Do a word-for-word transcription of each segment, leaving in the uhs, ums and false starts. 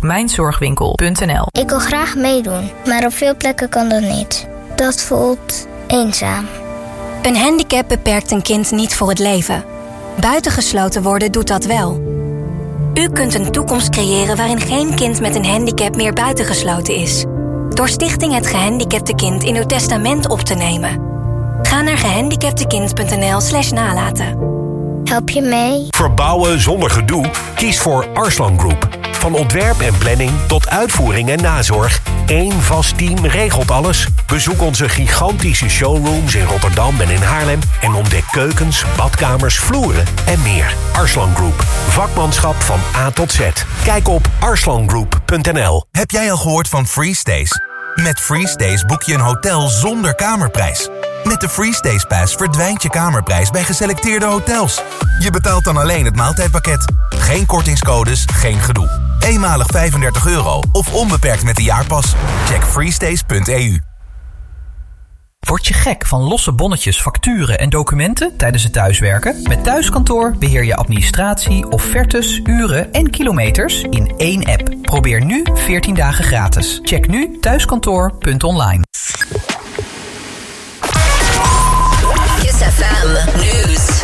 op mijn zorgwinkel punt n l. Ik wil graag meedoen, maar op veel plekken kan dat niet. Dat voelt eenzaam. Een handicap beperkt een kind niet voor het leven. Buitengesloten worden doet dat wel. U kunt een toekomst creëren waarin geen kind met een handicap meer buitengesloten is. Door Stichting Het Gehandicapte Kind in uw testament op te nemen. Ga naar gehandicaptekind punt n l slash nalaten. Help je mee? Verbouwen zonder gedoe? Kies voor Arslan Group. Van ontwerp en planning tot uitvoering en nazorg. Eén vast team regelt alles. Bezoek onze gigantische showrooms in Rotterdam en in Haarlem. En ontdek keukens, badkamers, vloeren en meer. Arslan Group. Vakmanschap van A tot Z. Kijk op arslan group punt n l. Heb jij al gehoord van FreeStays? Met FreeStays boek je een hotel zonder kamerprijs. Met de FreeStays Pass verdwijnt je kamerprijs bij geselecteerde hotels. Je betaalt dan alleen het maaltijdpakket. Geen kortingscodes, geen gedoe. Eenmalig vijfendertig euro of onbeperkt met de jaarpas. Check freestays punt e u. Word je gek van losse bonnetjes, facturen en documenten tijdens het thuiswerken? Met Thuiskantoor beheer je administratie, offertes, uren en kilometers in één app. Probeer nu veertien dagen gratis. Check nu thuiskantoor punt online. Kiss F M Nieuws.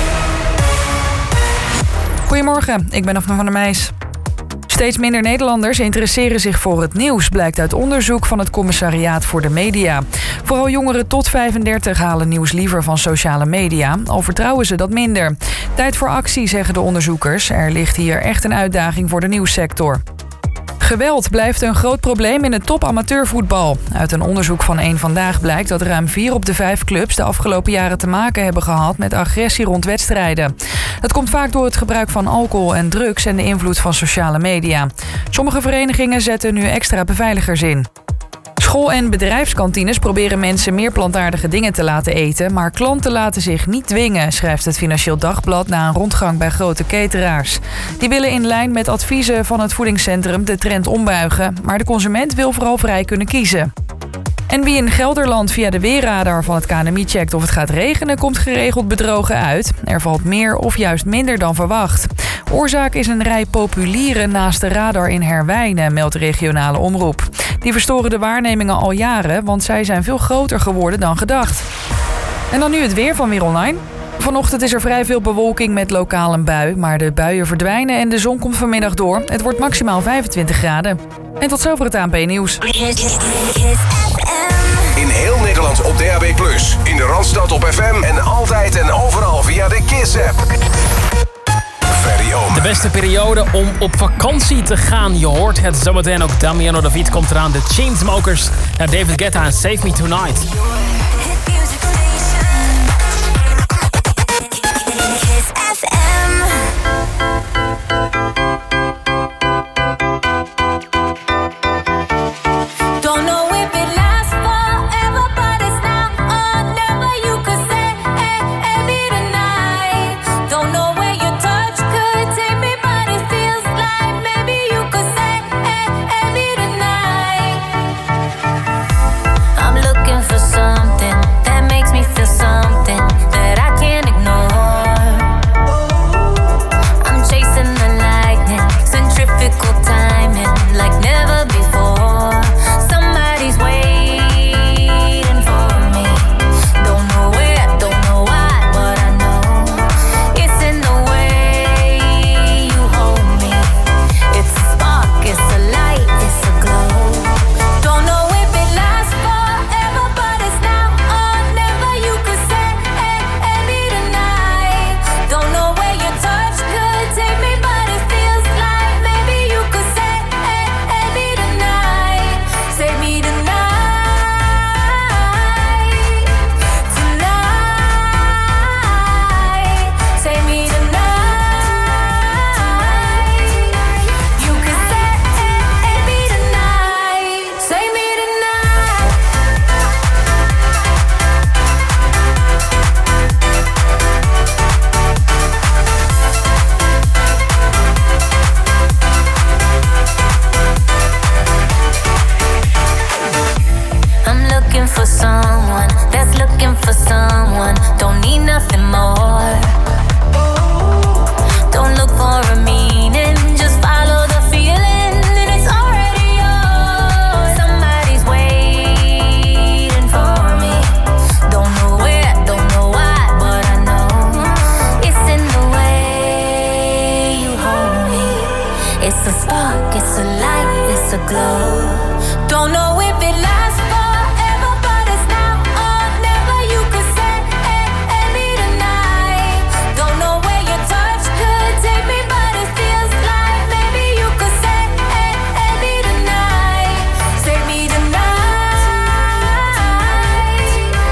Goedemorgen, ik ben Afne van der Meijs. Steeds minder Nederlanders interesseren zich voor het nieuws, blijkt uit onderzoek van het Commissariaat voor de Media. Vooral jongeren tot vijfendertig halen nieuws liever van sociale media, al vertrouwen ze dat minder. Tijd voor actie, zeggen de onderzoekers. Er ligt hier echt een uitdaging voor de nieuwssector. Geweld blijft een groot probleem in het top-amateurvoetbal. Uit een onderzoek van Eén Vandaag blijkt dat ruim vier op de vijf clubs de afgelopen jaren te maken hebben gehad met agressie rond wedstrijden. Dat komt vaak door het gebruik van alcohol en drugs en de invloed van sociale media. Sommige verenigingen zetten nu extra beveiligers in. School- en bedrijfskantines proberen mensen meer plantaardige dingen te laten eten, maar klanten laten zich niet dwingen, schrijft het Financieel Dagblad na een rondgang bij grote cateraars. Die willen in lijn met adviezen van het voedingscentrum de trend ombuigen, maar de consument wil vooral vrij kunnen kiezen. En wie in Gelderland via de weerradar van het K N M I checkt of het gaat regenen, komt geregeld bedrogen uit. Er valt meer of juist minder dan verwacht. Oorzaak is een rij populieren naast de radar in Herwijnen, meldt de regionale omroep. Die verstoren de waarnemingen al jaren, want zij zijn veel groter geworden dan gedacht. En dan nu het weer van Weer Online. Vanochtend is er vrij veel bewolking met lokaal een bui, maar de buien verdwijnen en de zon komt vanmiddag door. Het wordt maximaal vijfentwintig graden. En tot zover het A N P-nieuws. In heel Nederland op D A B plus, in de Randstad op F M en altijd en overal via de Kiss-app. De beste periode om op vakantie te gaan. Je hoort het zometeen ook. Damiano David komt eraan. De Chainsmokers naar David Guetta en Save Me Tonight. I'm looking for some dark, it's a light, it's a glow. Don't know if it lasts forever, but it's now or never. You could say any tonight. Don't know where your touch could take me, but it feels like maybe you could say any tonight. Save me tonight,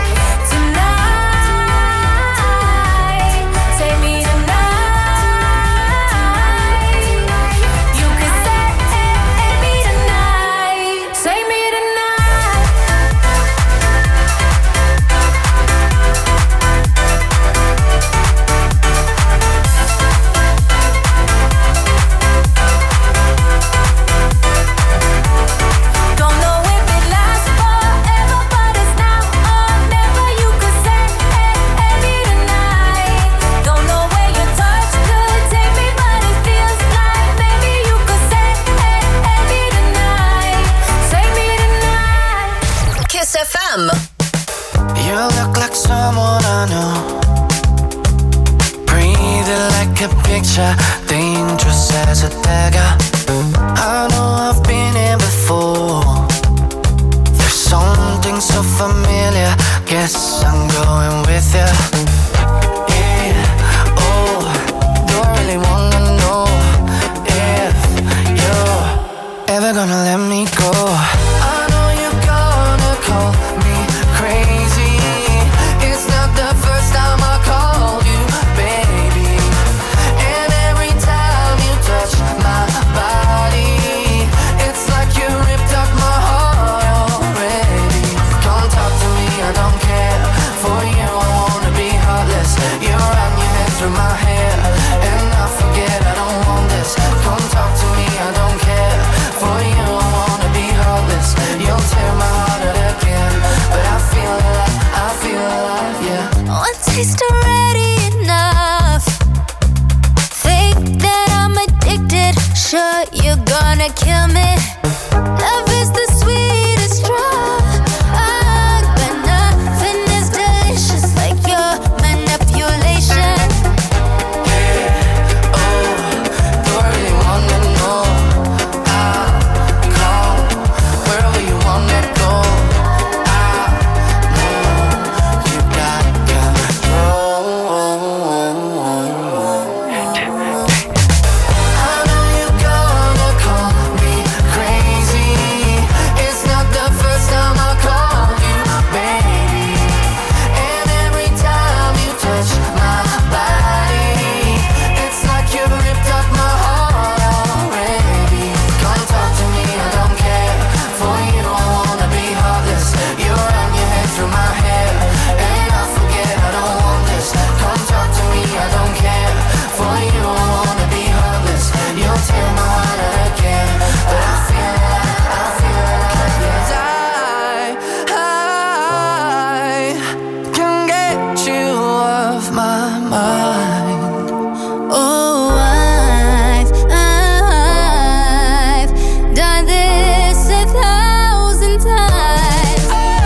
tonight. Save me tonight. You could say any tonight. Save me tonight. Don't know if it lasts forever, but it's now or never. You could say any tonight. Don't know where your touch could take me, but it feels like maybe you could say any tonight. Save me tonight. Kiss F M. You look like someone I know. Breathing like a picture, dangerous as a dagger. I know I've been here before. There's something so familiar. Guess I'm going with you. Yeah, oh, don't really wanna know if you're ever gonna let me go. I know you're gonna call me crazy. It's not the first time I called you, baby. And every time you touch my body, it's like you ripped up my heart already. Come talk to me, I don't care. For you, I wanna be heartless. You run your head through my hair, and I forget I don't want this. Come talk to me, I don't care. For you, I wanna be heartless. You'll tear my heart out again, but I feel alive, I feel alive, yeah. One taste already enough. Think that I'm addicted. Sure, you're gonna kill me. Love is the sweetest drug, but nothing is delicious like your manipulation. Yeah, oh, don't really wanna know. I'll come wherever you wanna go. I know you got control. I know you're gonna call me crazy. It's not the first time I called you, baby. And every time you touch my body, it's like you ripped up my heart already. Come talk to me, I don't care. For you, I wanna be heartless. You run your head through my hair, and I forget I don't want this. Come talk to me, I don't care. For you, I wanna be heartless. You'll tear my heart out again, but I feel alive, I feel alive, yes. I, I can get you off my mind. Oh, I've, I've done this a thousand times.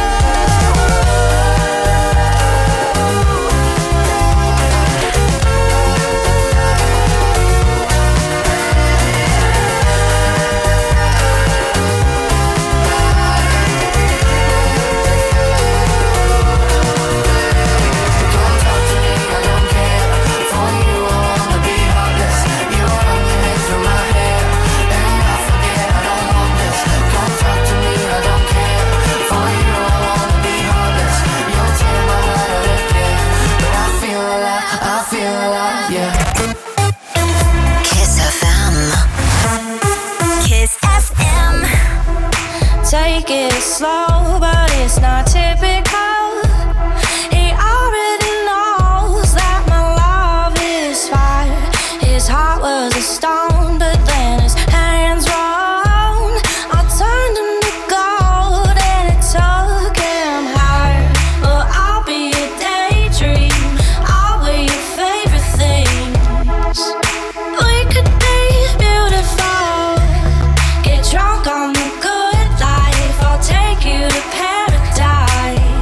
Come talk to me, I don't care. For you, I wanna be heartless. You run your head through my hair, and I forget I don't want this. Come talk to me, I don't care. For you, I wanna be heartless. You'll tear my heart out again, but I feel alive, I feel alive, yeah. Kiss F M. Kiss F M. Take it slow, but it's not typical. He already knows that my love is fire. His heart was a stone, but then his hands rolled. I turned him to gold, and it took him higher. Well, I'll be a daydream. I'll wear your favorite things. We could be beautiful. Get drunk on the good life. I'll take you to paradise.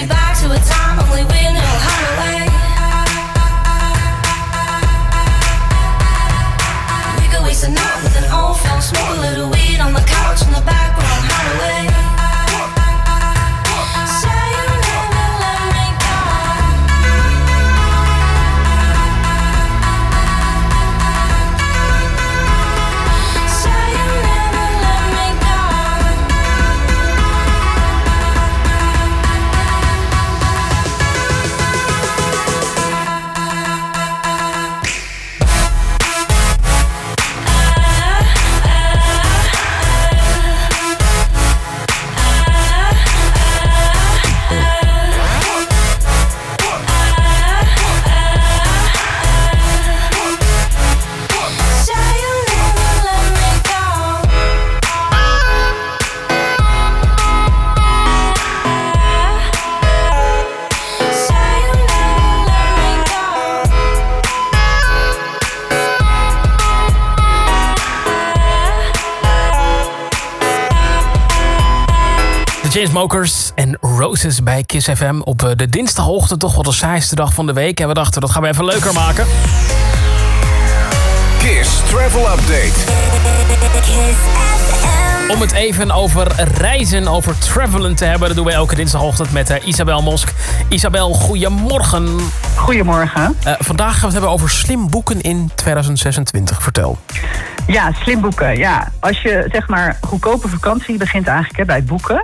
me back to a time only we knew how to wait. We could waste a night with an old film, smoke a little weed on the couch in the back room, how to wait. Chainsmokers en Roses bij Kiss F M op de dinsdagochtend, toch wel de saaiste dag van de week. En we dachten, dat gaan we even leuker maken. Kiss Travel Update. Om het even over reizen, over travelen te hebben. Dat doen wij elke dinsdagochtend met uh, Isabel Mosk. Isabel, goedemorgen. Goedemorgen. Uh, vandaag gaan we het hebben over slim boeken in tweeduizend zesentwintig. Vertel. Ja, slim boeken. Ja. Als je zeg maar goedkope vakantie begint eigenlijk hè, bij het boeken.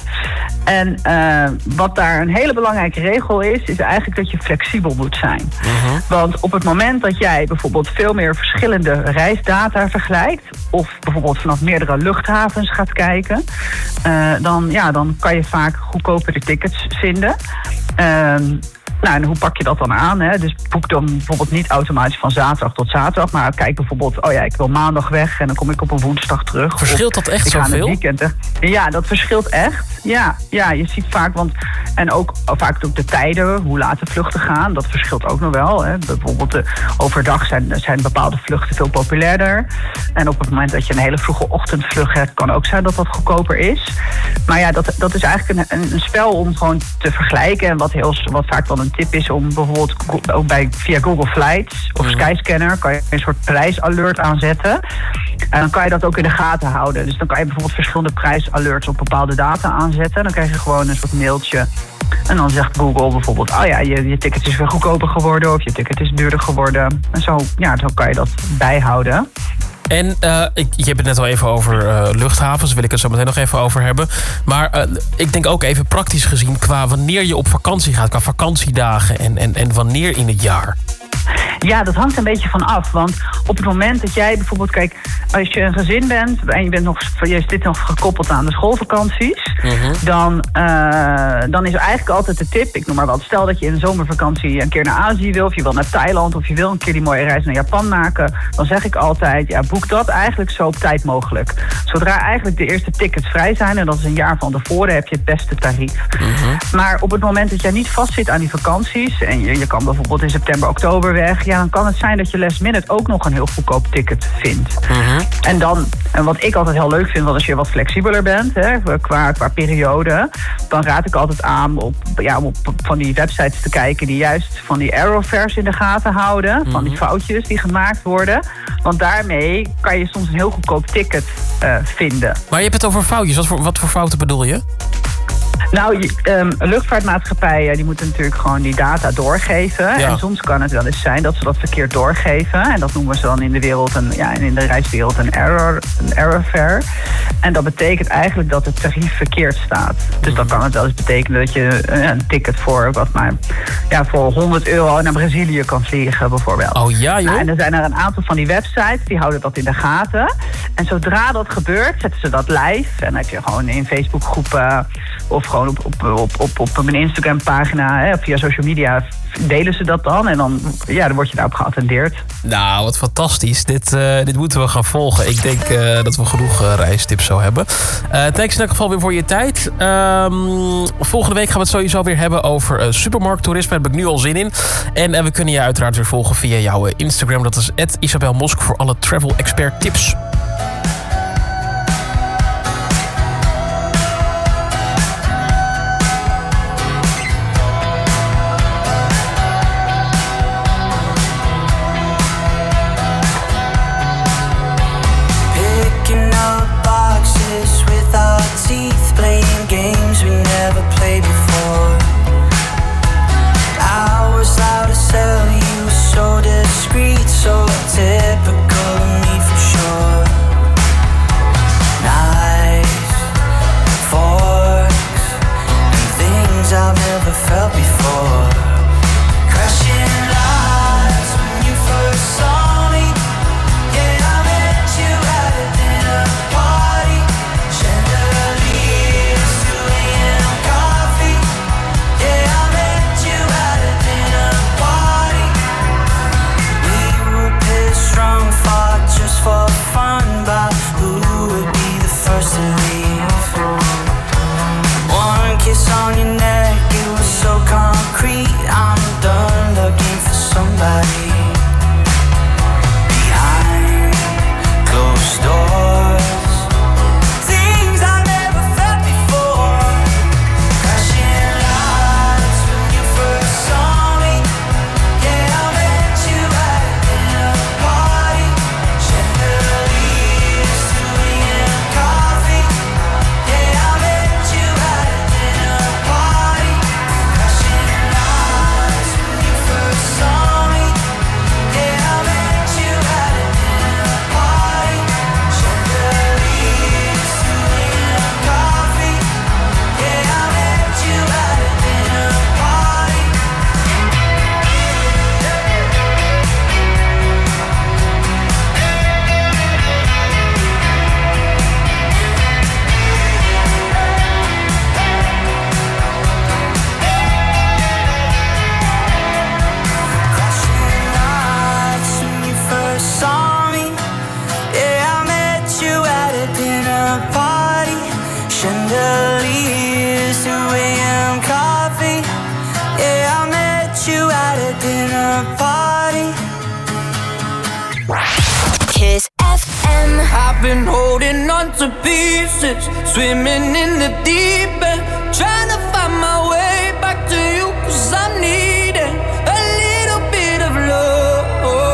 En uh, wat daar een hele belangrijke regel is, is eigenlijk dat je flexibel moet zijn. Uh-huh. Want op het moment dat jij bijvoorbeeld veel meer verschillende reisdata vergelijkt, of bijvoorbeeld vanaf meerdere luchthavens gaat kijken, uh, dan, ja, dan kan je vaak goedkopere tickets vinden. Uh, Nou, en hoe pak je dat dan aan? Hè? Dus boek dan bijvoorbeeld niet automatisch van zaterdag tot zaterdag. Maar kijk bijvoorbeeld, oh ja, ik wil maandag weg en dan kom ik op een woensdag terug. Verschilt dat echt zoveel? Weekend, ja, dat verschilt echt. Ja, ja, je ziet vaak, want en ook vaak ook de tijden, hoe laat de vluchten gaan, dat verschilt ook nog wel. Hè? Bijvoorbeeld uh, overdag zijn, zijn bepaalde vluchten veel populairder. En op het moment dat je een hele vroege ochtendvlucht hebt, kan ook zijn dat dat goedkoper is. Maar ja, dat, dat is eigenlijk een, een spel om gewoon te vergelijken. En wat, heel, wat vaak dan een tip is om bijvoorbeeld ook bij, via Google Flights of Skyscanner kan je een soort prijsalert aanzetten. En dan kan je dat ook in de gaten houden. Dus dan kan je bijvoorbeeld verschillende prijsalerts op bepaalde data aanzetten. Dan krijg je gewoon een soort mailtje. En dan zegt Google bijvoorbeeld, oh ja, je, je ticket is weer goedkoper geworden of je ticket is duurder geworden. En zo, ja, zo kan je dat bijhouden. En uh, ik, je hebt het net al even over uh, luchthavens, daar wil ik het zo meteen nog even over hebben. Maar uh, ik denk ook even praktisch gezien qua wanneer je op vakantie gaat, qua vakantiedagen en, en, en wanneer in het jaar. Ja, dat hangt een beetje van af. Want op het moment dat jij bijvoorbeeld, kijk, als je een gezin bent en je bent nog, je zit nog gekoppeld aan de schoolvakanties, uh-huh. dan, uh, dan is er eigenlijk altijd de tip, ik noem maar wat, stel dat je in de zomervakantie een keer naar Azië wil, of je wil naar Thailand, of je wil een keer die mooie reis naar Japan maken, dan zeg ik altijd, ja, boek dat eigenlijk zo op tijd mogelijk. Zodra eigenlijk de eerste tickets vrij zijn, en dat is een jaar van tevoren, heb je het beste tarief. Uh-huh. Maar op het moment dat jij niet vastzit aan die vakanties, en je, je kan bijvoorbeeld in september, oktober weg, ja, dan kan het zijn dat je last minute ook nog een heel goedkoop ticket vindt. Uh-huh. En dan, en wat ik altijd heel leuk vind, want als je wat flexibeler bent, hè, qua, qua periode, dan raad ik altijd aan op, ja, om op van die websites te kijken die juist van die errorfares in de gaten houden, uh-huh. van die foutjes die gemaakt worden. Want daarmee kan je soms een heel goedkoop ticket uh, vinden. Maar je hebt het over foutjes. Wat voor, wat voor fouten bedoel je? Nou, um, luchtvaartmaatschappijen die moeten natuurlijk gewoon die data doorgeven. Ja. En soms kan het wel eens zijn dat ze dat verkeerd doorgeven. En dat noemen ze dan in de wereld een, ja, in de reiswereld een error, een errorfare. En dat betekent eigenlijk dat het tarief verkeerd staat. Dus dan kan het wel eens betekenen dat je een ticket voor wat maar ja, voor honderd euro naar Brazilië kan vliegen, bijvoorbeeld. Oh ja, joh. Nou, en er zijn er een aantal van die websites die houden dat in de gaten. En zodra dat gebeurt, zetten ze dat live. En dan heb je gewoon in Facebookgroepen of gewoon op, op, op, op, op een Instagram-pagina, hè, via social media delen ze dat dan. En dan, ja, dan word je daarop geattendeerd. Nou, wat fantastisch. Dit, uh, dit moeten we gaan volgen. Ik denk uh, dat we genoeg uh, reistips zo hebben. Uh, thanks in elk geval weer voor je tijd. Um, volgende week gaan we het sowieso weer hebben over uh, supermarkttoerisme. Daar heb ik nu al zin in. En uh, we kunnen je uiteraard weer volgen via jouw uh, Instagram. Dat is at Isabel Mosk voor alle travel expert tips. never felt before. Crashing lights when you first saw me. Yeah, I met you at a dinner party. Chandeliers, two a.m. coffee. Yeah, I met you at a dinner party. We were pissed strong, fought just for fun, but who would be the first to leave? One kiss on your neck, it was so concrete. I'm done looking for somebody behind closed doors. Things I never felt before. Crashing lights when you first saw me. Yeah, I met you at a dinner party. Chandeliers, two a.m. coffee. Yeah, I met you at a dinner party. Crashing lights when you first saw me. Yeah, I met you at a dinner party. Chandeliers, two a.m. coffee. Yeah, I met you at a dinner party. Crashing lights when you first saw me. Yeah, I met you at a dinner party. Chandeliers, two a.m. coffee. Yeah, I met you at a dinner party. Kiss F M. I've been holding on to pieces, swimming in the deep end, trying to find my way back to you, cause I'm needing a little bit of love,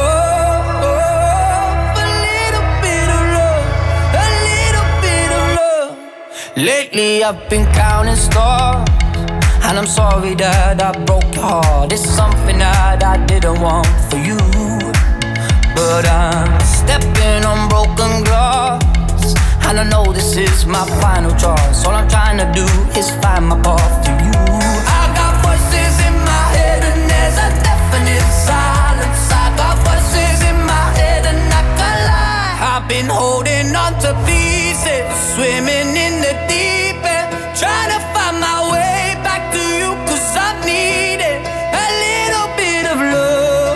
a little bit of love, a little bit of love. Lately I've been counting stars, and I'm sorry that I broke your heart. It's something that I didn't want for you, but I'm stepping on broken glass, and I know this is my final choice. All I'm trying to do is find my path to you. I got voices in my head and there's a definite silence. I got voices in my head and I can't lie. I've been holding on to pieces, swimming in the deep end, trying to find my way back to you, cause I've needed a little bit of love,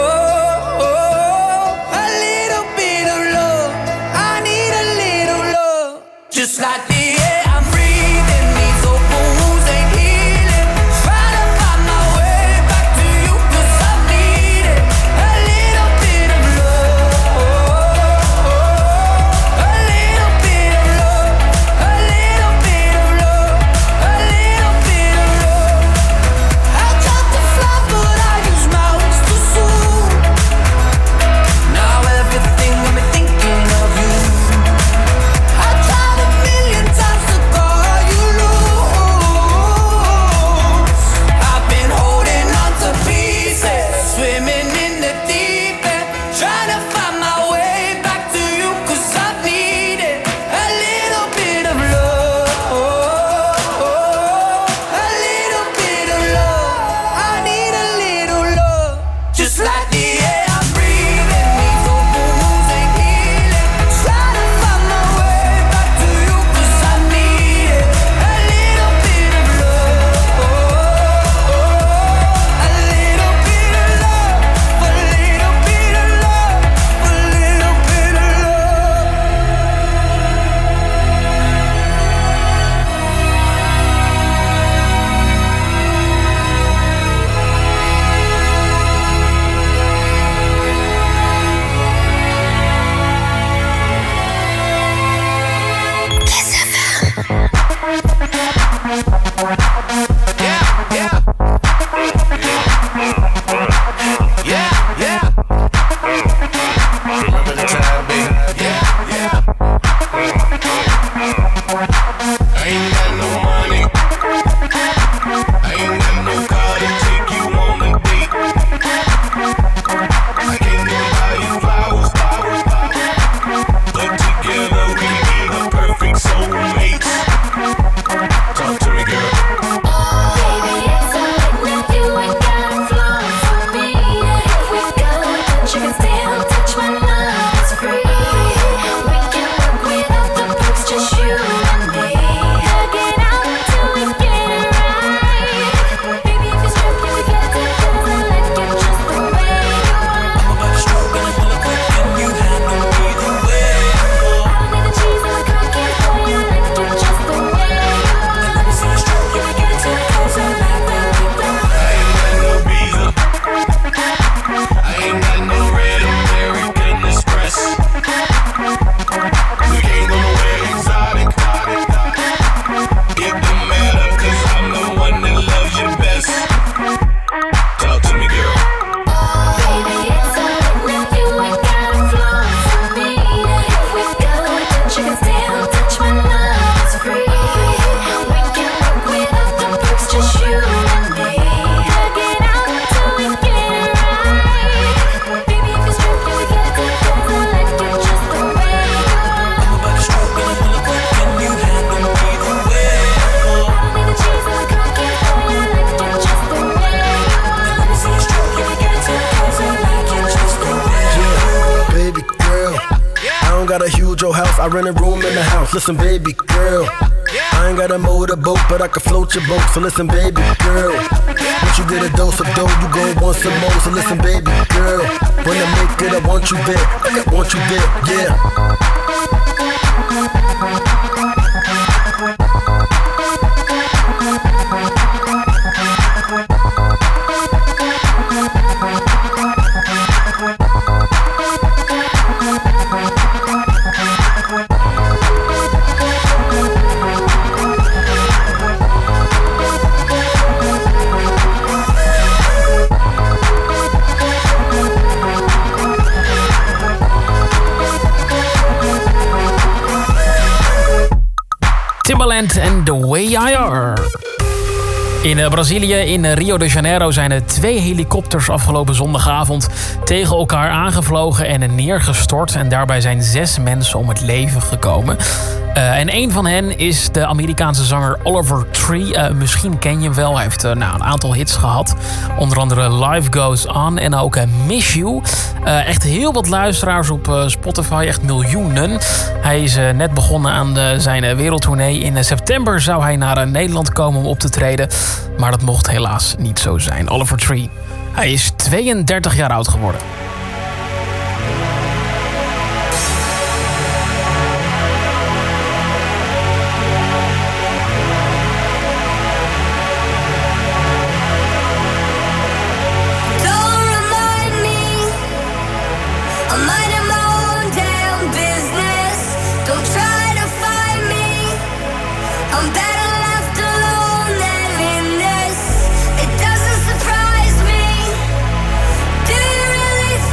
a little bit of love. I need a little love, just like the air I'm breathing. These open wounds ain't healing. don't got a huge old house, I rent a room in the house. Listen, baby girl, I ain't got a motorboat, but I can float your boat. So listen, baby girl, once you get a dose of dough, you gon' want some more. So listen, baby girl, when I make it, I want you there, I want you there, yeah. Timbaland en The Way I Are. In Brazilië, in Rio de Janeiro, zijn er twee helikopters afgelopen zondagavond tegen elkaar aangevlogen en neergestort. En daarbij zijn zes mensen om het leven gekomen. Uh, en een van hen is de Amerikaanse zanger Oliver Tree. Uh, misschien ken je hem wel. Hij heeft uh, nou, een aantal hits gehad. Onder andere Life Goes On en ook uh, Miss You. Uh, echt heel wat luisteraars op uh, Spotify. Echt miljoenen. Hij is uh, net begonnen aan de, zijn uh, wereldtournee. In uh, september zou hij naar uh, Nederland komen om op te treden. Maar dat mocht helaas niet zo zijn. Oliver Tree. Hij is tweeëndertig jaar oud geworden. It doesn't surprise me. Do you really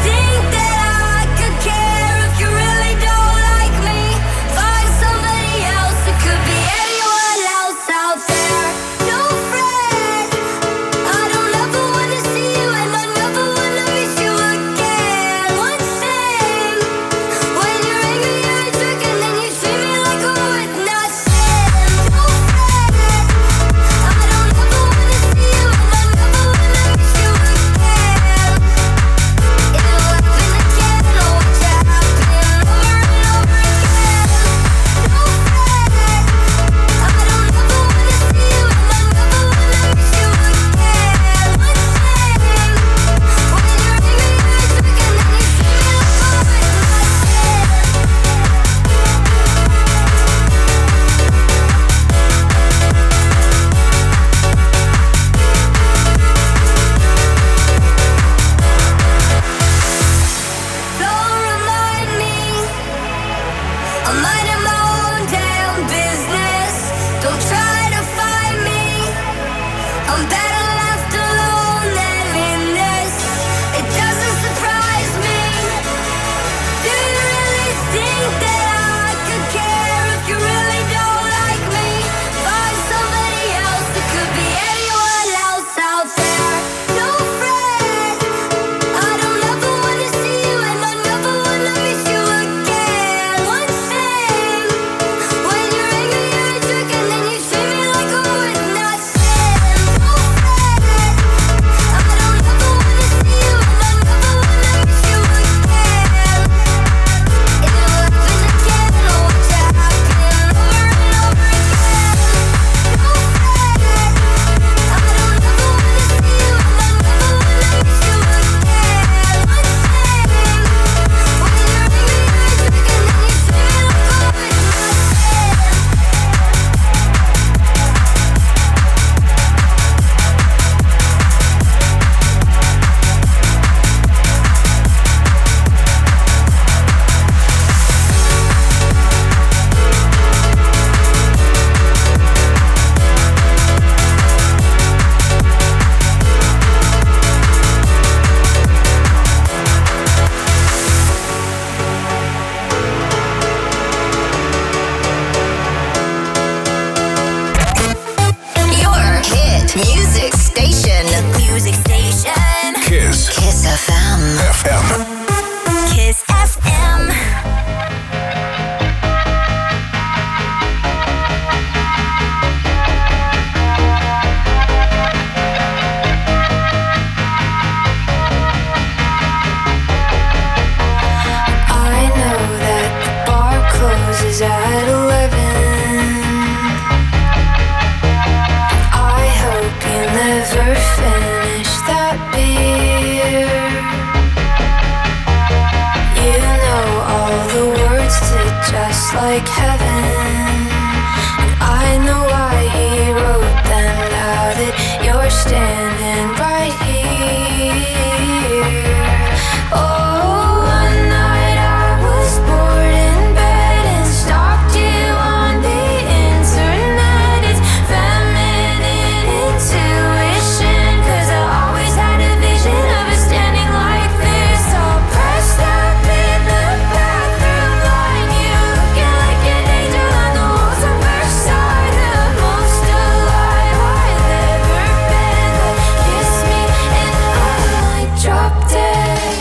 heaven. And I know why he wrote them. Now that you're standing right here. Oh, one night I was bored in bed and stalked you on the internet. It's feminine intuition, 'cause I always had a vision of us standing like this, all pressed up in the bathroom line. You looking like an angel on the walls of Versailles, the most alive I've ever been. But kiss me and I might drop dead.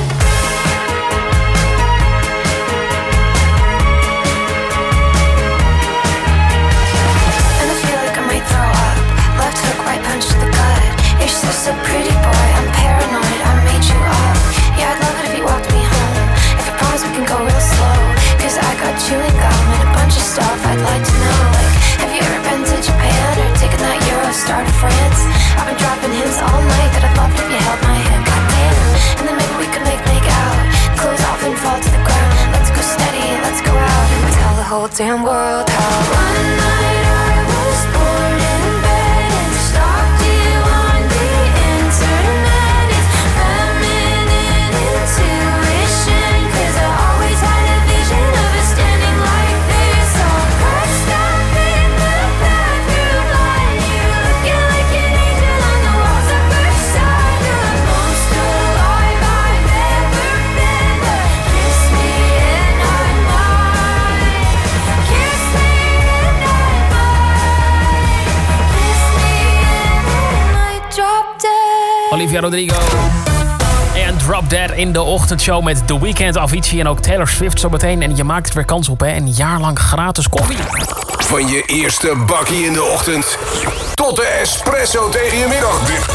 And I feel like I might throw up. Left hook, right punch to the gut. You're so, so pretty, boy. I'm paranoid. I made you up. Yeah, I'd love it if you walked me home. If I promise we can go real slow. 'Cause I got chewing gum and a bunch of stuff I'd like to know. Like, have you ever been to Japan or taken that Eurostar to France? I've been dropping hints all night that I'd love it if you held my hand. Goddamn. And then maybe we could make make out. Close off and fall to the ground. Let's go steady, let's go out and tell the whole damn world how one night I was bored in bed and stalked you on the internet. It's feminine intuition, 'cause I always had a vision of us standing like this, all pressed up in the bathroom line. You looking like an angel on the walls of Versailles, the most alive I've ever been. But kiss me and I might, kiss me and I might, kiss me and I might drop dead. Olivia Rodrigo. En Drop Dead in de ochtendshow met The Weeknd, Avicii en ook Taylor Swift zometeen. En je maakt er weer kans op, hè? Een jaar lang gratis koffie. Van je eerste bakkie in de ochtend tot de espresso tegen je middagdip.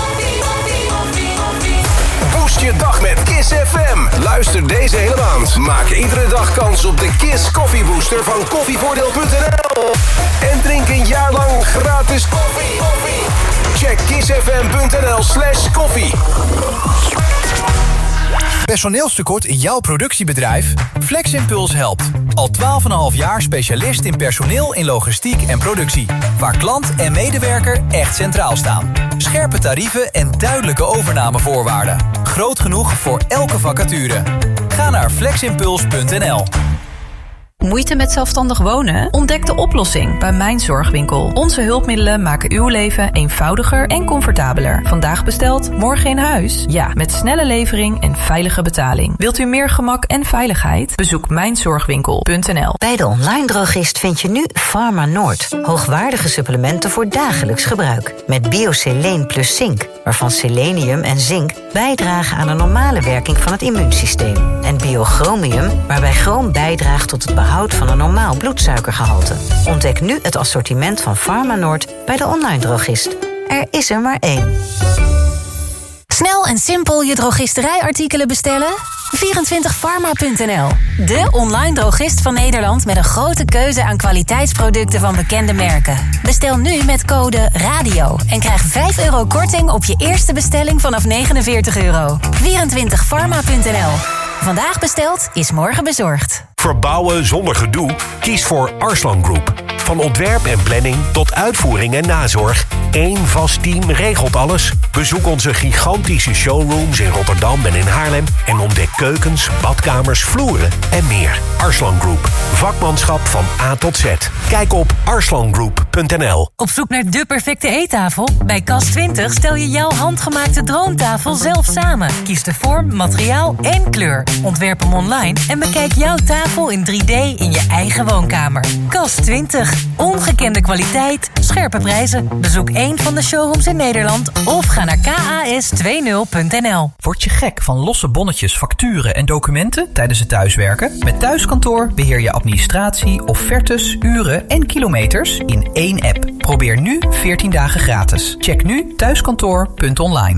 Boost je dag met Kiss F M. Luister deze hele maand. Maak iedere dag kans op de Kiss Coffee Booster van koffievoordeel punt n l. En drink een jaar lang gratis koffie. Check kissfm.nl slash koffie. Personeelstekort in jouw productiebedrijf? FlexImpuls helpt. Al twaalf komma vijf jaar specialist in personeel in logistiek en productie. Waar klant en medewerker echt centraal staan. Scherpe tarieven en duidelijke overnamevoorwaarden. Groot genoeg voor elke vacature. Ga naar fleximpuls punt n l. Moeite met zelfstandig wonen? Ontdek de oplossing bij Mijn Zorgwinkel. Onze hulpmiddelen maken uw leven eenvoudiger en comfortabeler. Vandaag besteld, morgen in huis? Ja, met snelle levering en veilige betaling. Wilt u meer gemak en veiligheid? Bezoek mijn zorgwinkel punt n l. Bij de online drogist vind je nu Pharma Noord. Hoogwaardige supplementen voor dagelijks gebruik. Met Bioseleen plus zink, waarvan selenium en zink bijdragen aan een normale werking van het immuunsysteem. En Biochromium, waarbij chroom bijdraagt tot het behoud van een normaal bloedsuikergehalte. Ontdek nu het assortiment van Pharma Noord bij de online drogist. Er is er maar één. Snel en simpel je drogisterijartikelen bestellen? vierentwintig pharma punt n l. De online drogist van Nederland met een grote keuze aan kwaliteitsproducten van bekende merken. Bestel nu met code RADIO en krijg vijf euro korting op je eerste bestelling vanaf negenenveertig euro. vierentwintig pharma punt n l. Vandaag besteld is morgen bezorgd. Verbouwen zonder gedoe? Kies voor Arslan Group. Van ontwerp en planning tot uitvoering en nazorg. Eén vast team regelt alles. Bezoek onze gigantische showrooms in Rotterdam en in Haarlem. En ontdek keukens, badkamers, vloeren en meer. Arslan Group. Vakmanschap van A tot Z. Kijk op arslan group punt n l. Op zoek naar de perfecte eettafel? Bij Kas twintig stel je jouw handgemaakte droomtafel zelf samen. Kies de vorm, materiaal en kleur. Ontwerp hem online en bekijk jouw tafel in drie D in je eigen woonkamer. Kas twintig. Ongekende kwaliteit, scherpe prijzen. Bezoek één van de showrooms in Nederland of ga naar k a s twintig punt n l. Word je gek van losse bonnetjes, facturen en documenten tijdens het thuiswerken? Met Thuiskantoor beheer je administratie, offertes, uren en kilometers in één app. Probeer nu veertien dagen gratis. Check nu thuiskantoor punt online.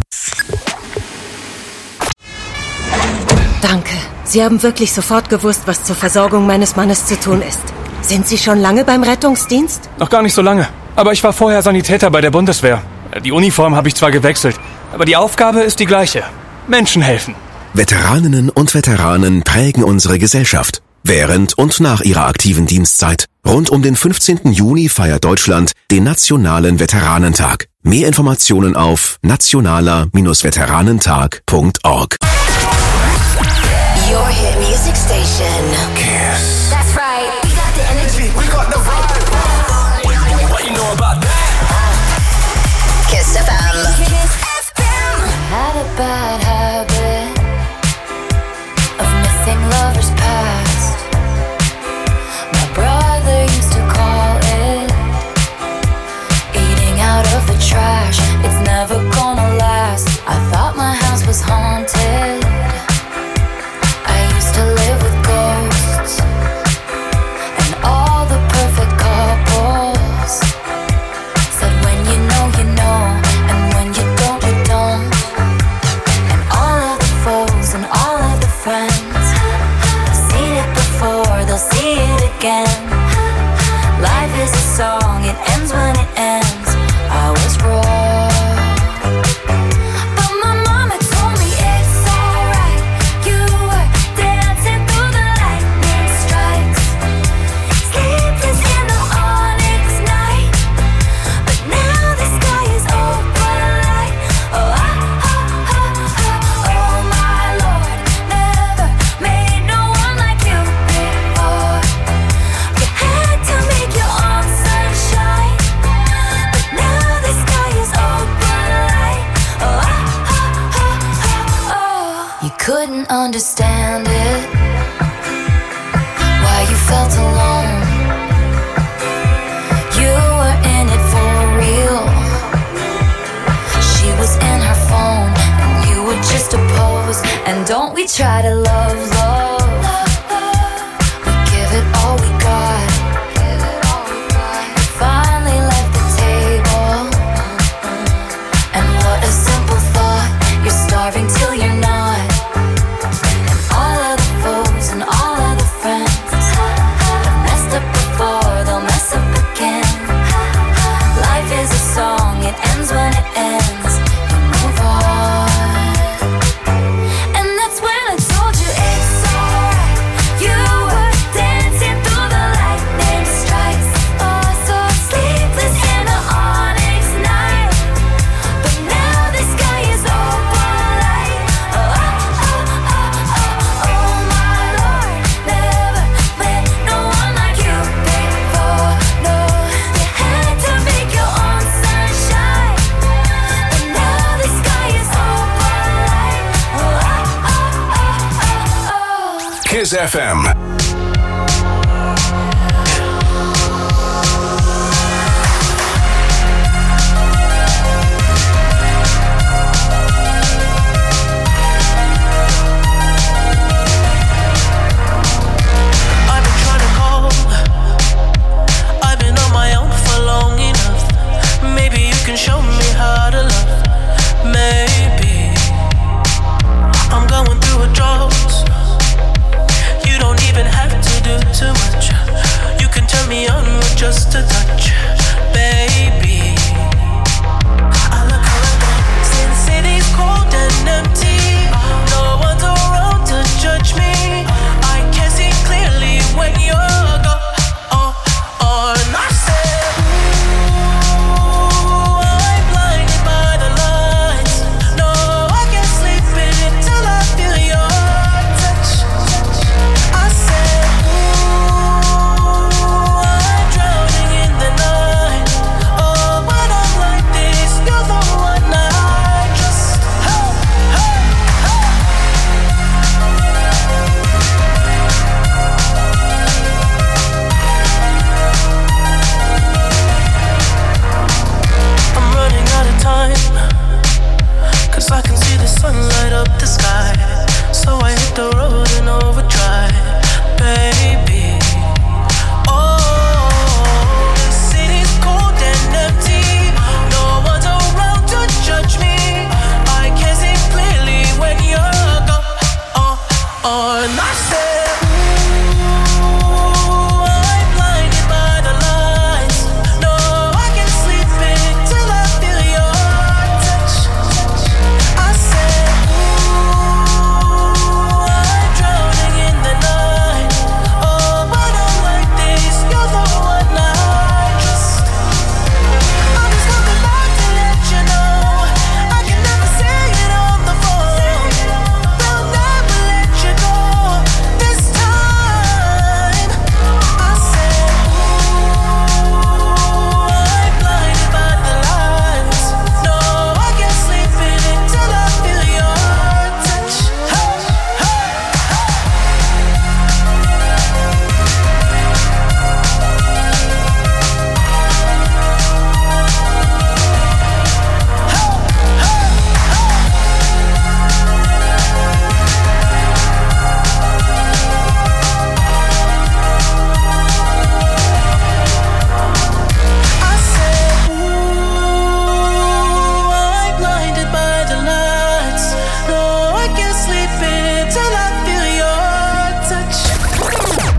Danke. Sie haben wirklich sofort gewusst, was zur Versorgung meines Mannes zu tun ist. Sind Sie schon lange beim Rettungsdienst? Noch gar nicht so lange. Aber ich war vorher Sanitäter bei der Bundeswehr. Die Uniform habe ich zwar gewechselt, aber die Aufgabe ist die gleiche. Menschen helfen. Veteraninnen und Veteranen prägen unsere Gesellschaft. während und nach ihrer aktiven Dienstzeit. Rund um den fünfzehnten Juni feiert Deutschland den Nationalen Veteranentag. Mehr Informationen auf nationaler Bindestrich veteranentag Punkt org. Your hit music station. Kiss. That's right. We got the energy. We got the vibe. What you know about that? Kiss F M. Kiss F M. Had a bad habit of missing lovers past. My brother used to call it eating out of the trash. It's never gonna last. I thought my house was haunted. I used to live with ghosts and all the perfect couples. Said when you know, you know, and when you don't, you don't. And all of the foes and all of the friends, seen it before, they'll see it again. Life is a song, it ends when it ends. I was wrong, but my mama told me it's alright. You were dancing through the lightning strikes, sleepless in the onyx night. But now the sky is open light. Oh, ah, ah, ah, ah, oh my Lord, never made no one like you before. You had to make your own sunshine, but now the sky is open light. Oh, ah, ah, ah, ah, oh. You couldn't understand it, why you felt alone. You were in it for real. She was in her phone, and you were just a pose. And don't we try to love, love? We give it all we got. We finally left the table, and what a simple thought. You're starving till you're not. And all of the foes and all of the friends have messed up before, they'll mess up again. Life is a song, it ends when it ends. You move on. And that's when I told you it's alright. You were dancing through the lightning strikes. Oh, so sleepless in the onyx night. But now the sky is open light. Oh, oh, oh, oh, oh, oh my Lord, never met no one like you before. No, you had to make your own sunshine, but now the sky is open light. Oh, oh, oh, oh, oh, oh. Kiss F M. I've been trying to call. I've been on my own for long enough. Maybe you can show me how to love. Maybe I'm going through a drought. You don't even have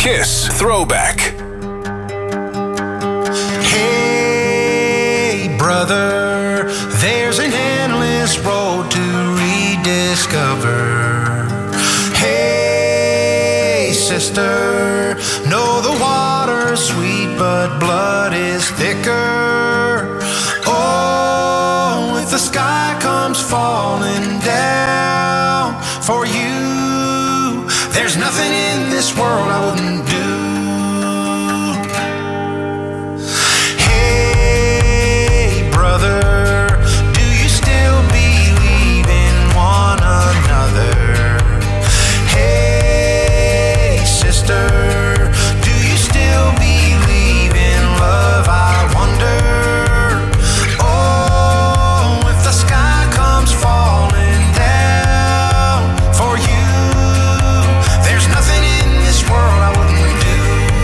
Kiss Throwback. Hey, brother, there's an endless road to rediscover. Hey, sister, know the water's sweet, but blood is thicker. Oh, if the sky comes falling down for you, there's nothing in this world I wouldn't do. Hey, brother, do you still believe in one another? Hey, sister, do you still believe in love? I wonder. Oh, if the sky comes falling down for you, there's nothing in this world I wouldn't do.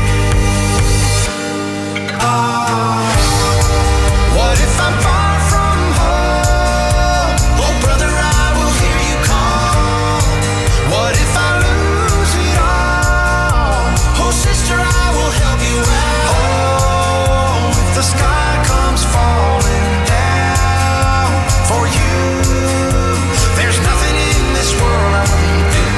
Oh, what if I'm far from home? Oh, brother, I will hear you call. What if I lose it all? Oh, sister, I will help you out. Oh, if the sky comes falling down for you, there's nothing in this world I wouldn't do.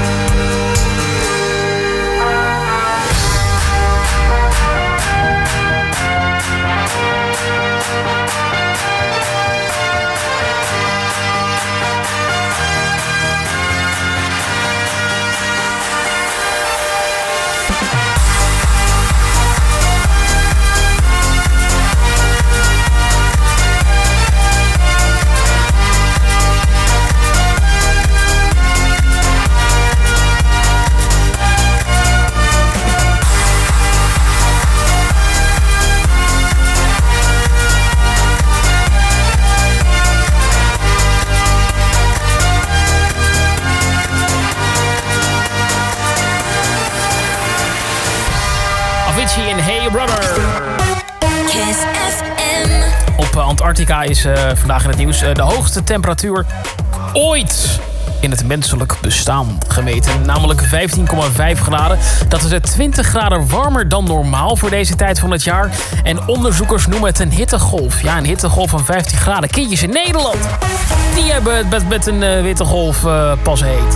Avicii en Hey Brother. Kiss F M. Op uh, Antarctica is uh, vandaag in het nieuws uh, de hoogste temperatuur ooit in het menselijk bestaan gemeten. Namelijk vijftien komma vijf graden. Dat is twintig graden warmer dan normaal voor deze tijd van het jaar. En onderzoekers noemen het een hittegolf. Ja, een hittegolf van vijftien graden. Kindjes in Nederland, die hebben het met, met een uh, hittegolf uh, pas heet.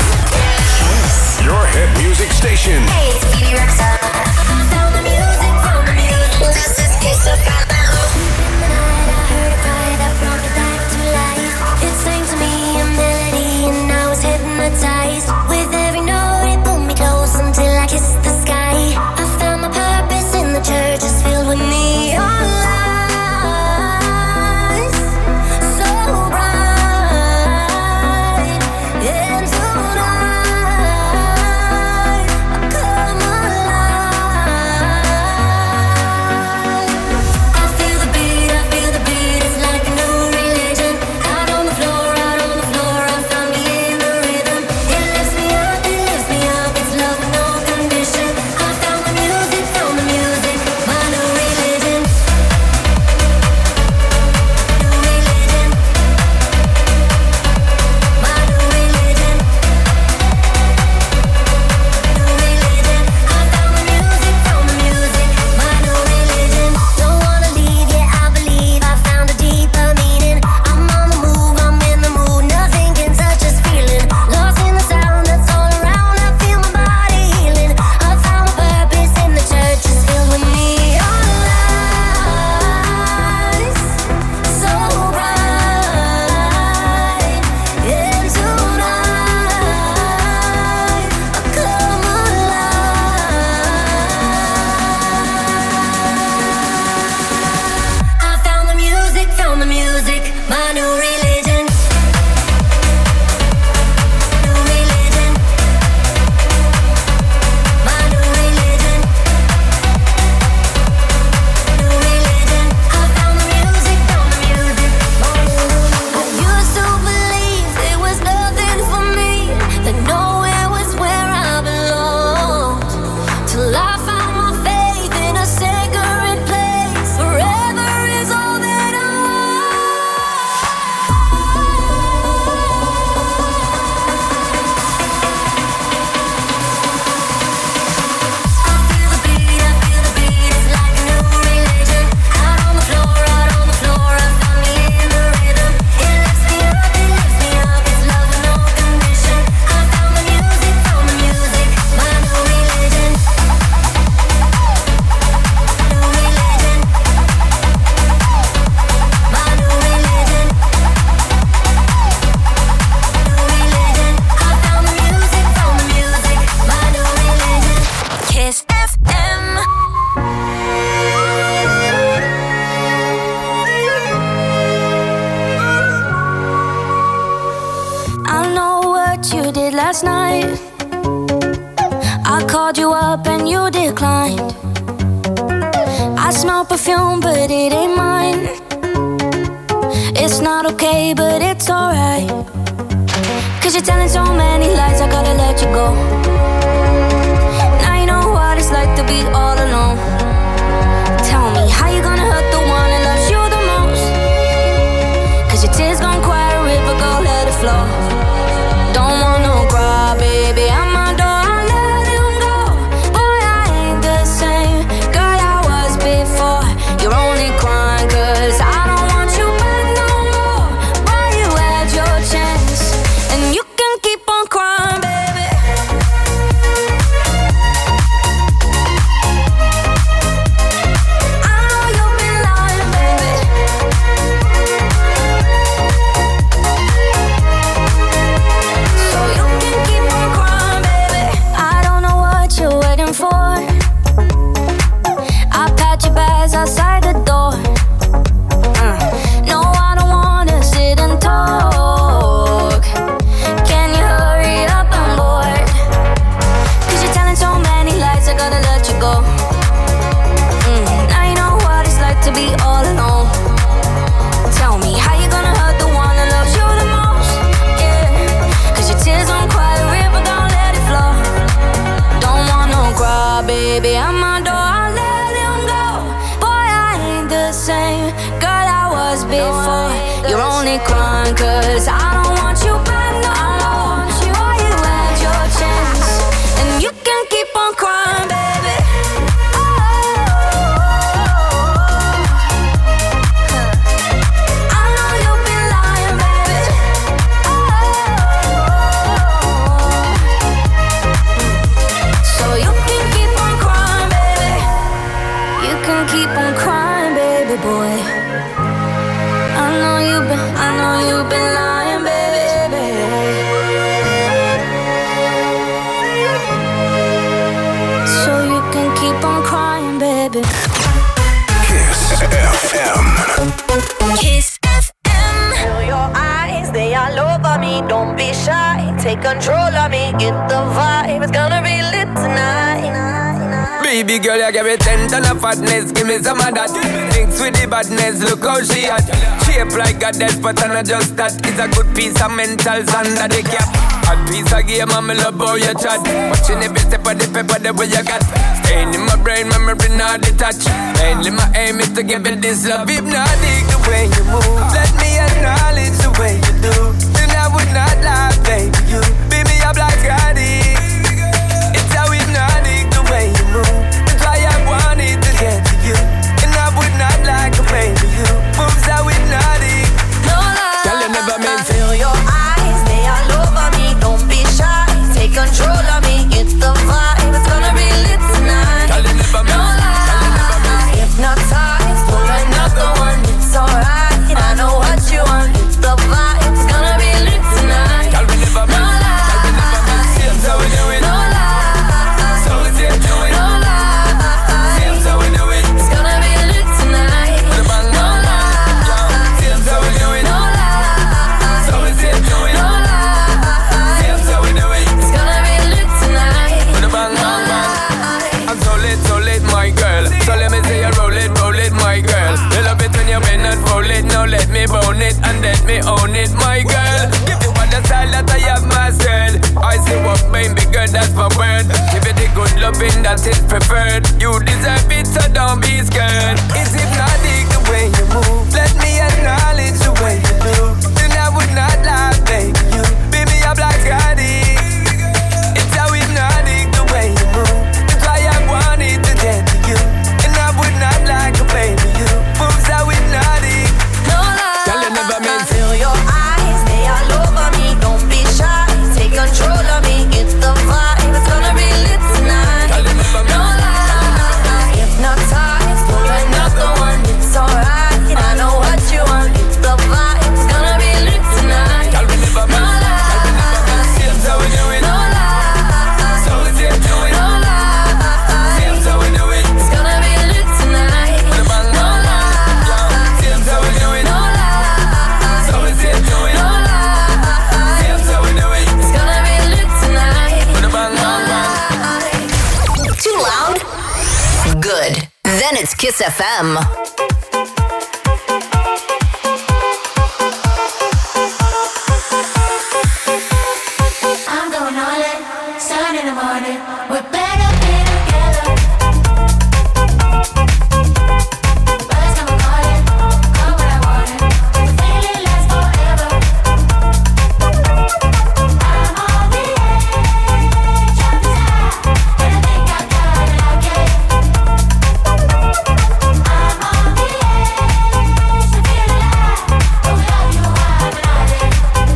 Your hit music station. Hey, it's Phoebe Rexha. Found the music from the music. This is Kiss F M. Hypnotized with every note, it pulled me close until I kissed the sky. I found my purpose in the church, it's filled with neon lights, so bright. And tonight I come alive. I and you declined. I smell perfume, but it ain't mine. It's not okay, but it's alright. Cause you're telling so many lies, I gotta let you go. Now you know what it's like to be all alone. Tell me, how you gonna hurt the one that loves you the most? Cause your tears gon' quiet a river, go let it flow. Don't want no cry, baby, I'm my door, I let him go. Boy, I ain't the same girl I was before. You're only crying cause I don't want you back no more. Boy, you had your chance, and you can keep on crying, baby. I know you've been lying, baby. So you can keep on crying, baby. I don't know what you're waiting for. I pat your bags outside the door. Uh, no, I don't wanna sit and talk. Can you hurry up? I'm bored. Cause you're telling so many lies, I gotta let you go. Mm, now you know what it's like to be all alone. Tell me, how you gonna hurt the one that loves you the most? Yeah, cause your tears don't cry a river, don't let it flow. Don't want no cry, baby, I'm my door, I let him go. Boy, I ain't the same girl I was before. You're only crying cause I don't want you back no more. Boy, you had your chance, and you can keep on crying, baby. I know you've been lying, baby. So you can keep on crying, baby. You can keep on crying, baby boy. I know you've been, I know you've been lying, baby. So you can keep on crying, baby. Kiss F M. Kiss F M. Feel your eyes, they all over me. Don't be shy, take control of me. Get the vibe, it's gonna be lit tonight. Baby girl, you give me ten ton of fatness, give me some of that. Thinks with the badness, look how she at. Shape like a death, but I'm not just that. It's a good piece of mentals under the cap. A piece of game, I'm in love how you chat. Watching every step of the paper, the way you got. Staying in my brain, memory not detached. Mainly my aim is to give it this love. Hypnotic the way you move. Let me acknowledge the way you do. Then I would not lie, baby, you beat me up like addict. It's how hypnotic the way you move. That's why I wanted to get to you. And I would not like to baby you. Moves how hypnotic. No lie. Tell you never meant to. Feel your eyes, they all over me. Don't be shy, take control of me. Get the vibe, it's gonna be lit tonight. Tell you never meant. No lie. Hypnotized, pull another one. It's alright. I know what you want. It's the vibe, it's gonna be lit tonight. Tell me never meant. No lie. Tell me never meant. Seems how we do it. No lie. So we see it do it. No lie. Seems how we do it. It's gonna be lit tonight. With a bang, No bang, lie. seems how we do it. No lie. So we see it do it. No lie. Seems how we do it. It's gonna be lit tonight. With a bang, bang, bang. I'm so lit, so lit, my girl. So let me say you roll it, roll it, my girl. You love it when you bend and roll it. Now let me bone it and let me own it, my girl. Give you all the style that I have myself. I say what, baby girl, that's my word. Give it the good loving that is preferred. You deserve it, so don't be scared. It's hypnotic the way you move. Let me acknowledge the way you do. Then I would not lie, baby. You beat me up like addict. It's how hypnotic the way you move. That's why I wanted to get to you. And I would not like to baby you. Moves how hypnotic. No lie. Tell you never meant to. Feel your eyes, they all over me. Don't be shy, take control of me. Get the vibe, it's gonna be lit tonight. Tell you never meant. No lie. F M. I'm going all in, sun in the morning. We're better be together. Birds come calling, come when I want it. The feeling lasts forever. I'm on the edge of desire, and I think I got it like it. I'm on the edge to feel alive. Oh, love you, I'm an addict.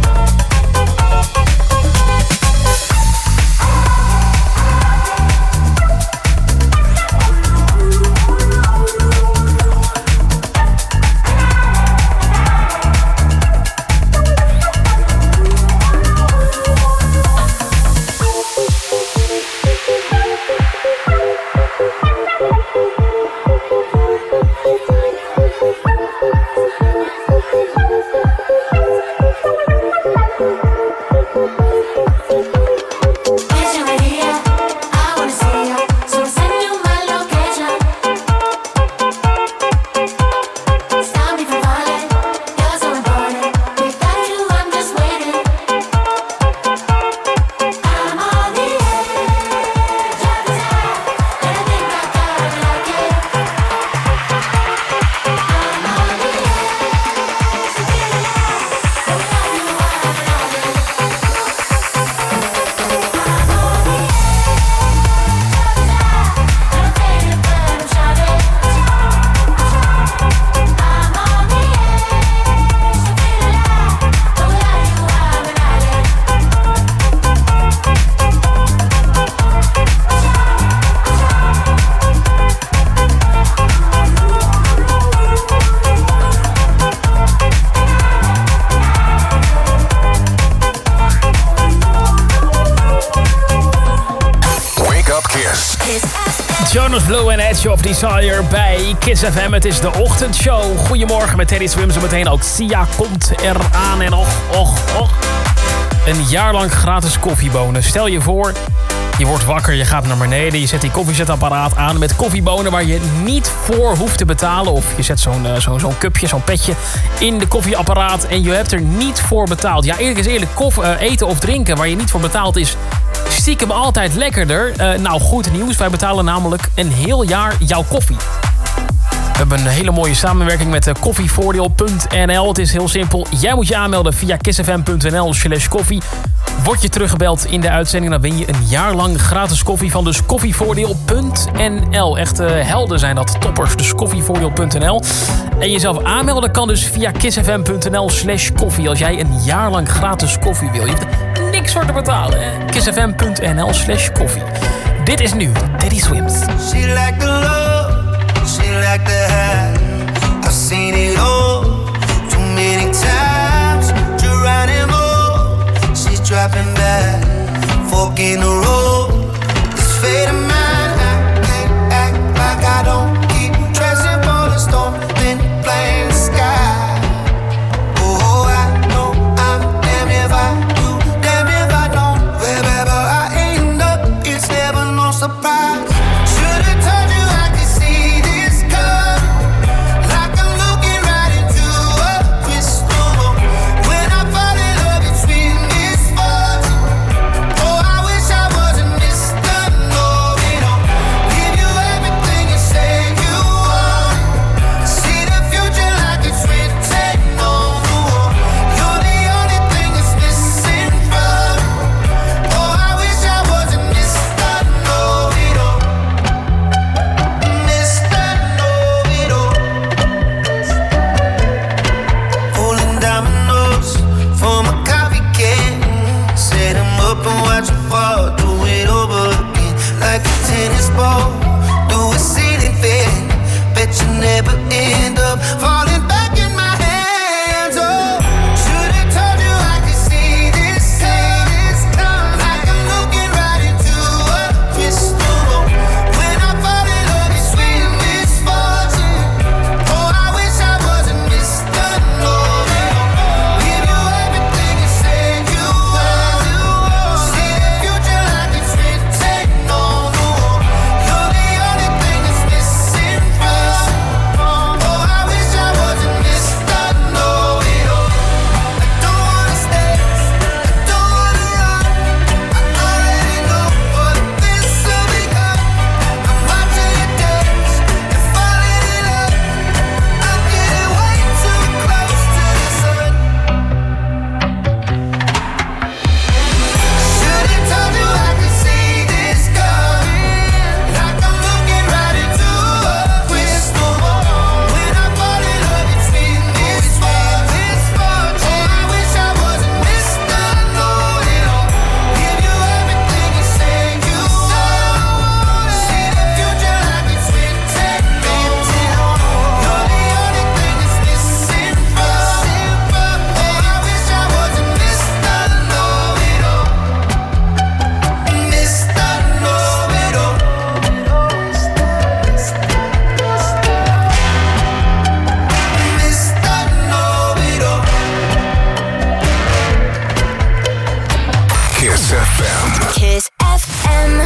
Vision right here, I wanna see ya. So send you my location. Stop me from falling, you're so important. Without you, I'm just waiting. I'm on the edge of desire, and I think I got it like it. I'm on the edge to feel alive. Oh, love you, I'm an addict. Wake Up Kiss. Jonas Blue en Edge of Desire bij Kiss F M. Het is de ochtendshow. Goedemorgen met Teddy Swims. Zo meteen ook Sia komt eraan. En och, och, och. Een jaar lang gratis koffiebonen. Stel je voor, je wordt wakker, je gaat naar beneden. Je zet die koffiezetapparaat aan met koffiebonen waar je niet voor hoeft te betalen. Of je zet zo'n uh, zo'n zo'n cupje, zo'n petje in de koffieapparaat en je hebt er niet voor betaald. Ja, eerlijk is eerlijk, koff, uh, eten of drinken waar je niet voor betaald is stiekem altijd lekkerder. Uh, nou, goed nieuws. Wij betalen namelijk een heel jaar jouw koffie. We hebben een hele mooie samenwerking met koffievoordeel punt n l. Het is heel simpel. Jij moet je aanmelden via kissfm punt n l slash koffie. Word je teruggebeld in de uitzending, dan win je een jaar lang gratis koffie van dus koffievoordeel punt n l. Echt uh, helden zijn dat, toppers. Dus koffievoordeel punt n l. En jezelf aanmelden kan dus via kissfm punt n l slash koffie. Als jij een jaar lang gratis koffie wil. Je hoeft er niks voor te betalen. kissfm punt n l slash koffie. Dit is nu Teddy Swims. She like the love, she like the high. I've seen it all too many times. Geronimo, she's dropping back, fork in the road. This fate of mine, I can't act like I don't keep dressing for the storm, then playing the sky. Oh, I know I'm damned if I do, damned if I don't. Wherever I end up, it's never no surprise. Should've told you I could see this coming, like I'm looking right into a crystal ball. When I fall in love, it's with misfortune. Oh, I wish I wasn't Mister Know-it-all. Give you everything you say you want. See the future like it's written on the wall. You're the only thing that's missing from me. Oh, I wish I wasn't Mister Know-it-all. Mister Know-it-all. Rolling dominoes for my coffee can. Set 'em up and watch 'em fall. Do it over again like a tennis ball. Do a ceiling fan. Bet you never end up falling back in my hands. Oh, should've told you I could see this coming, like I'm looking right into a crystal ball. When I fall in love, it's with misfortune. Oh, I wish I wasn't Mister Know-it-all. Give you everything you say you want. See the future like it's written on the wall. You're Kiss F M. Kiss F M.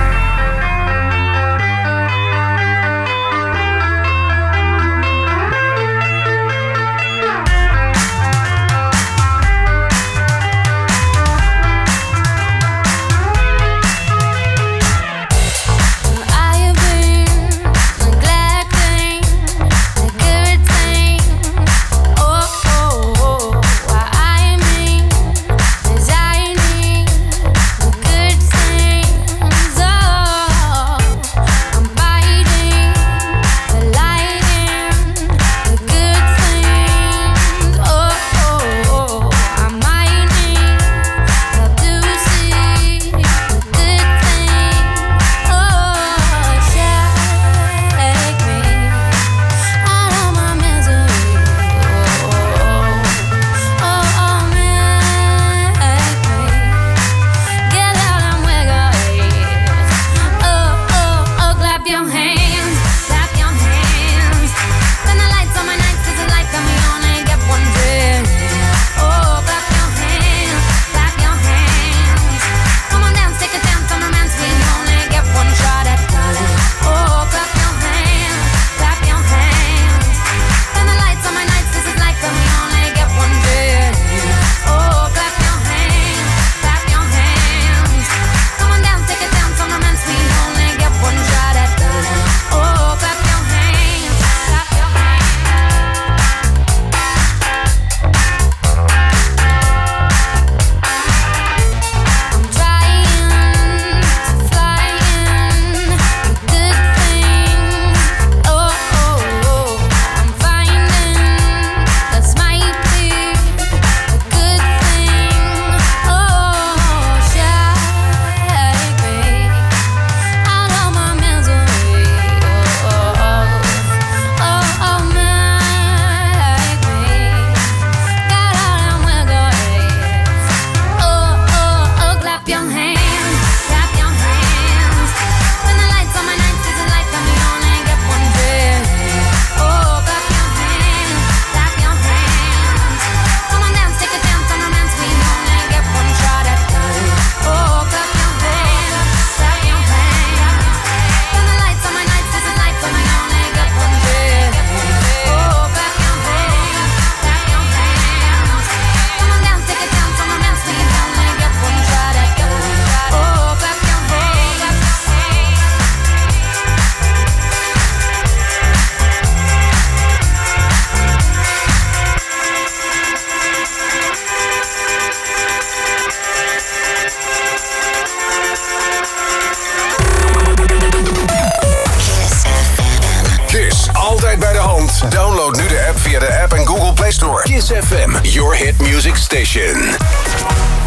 Download nu de app via de App en Google Play Store. Kiss F M, your hit music station.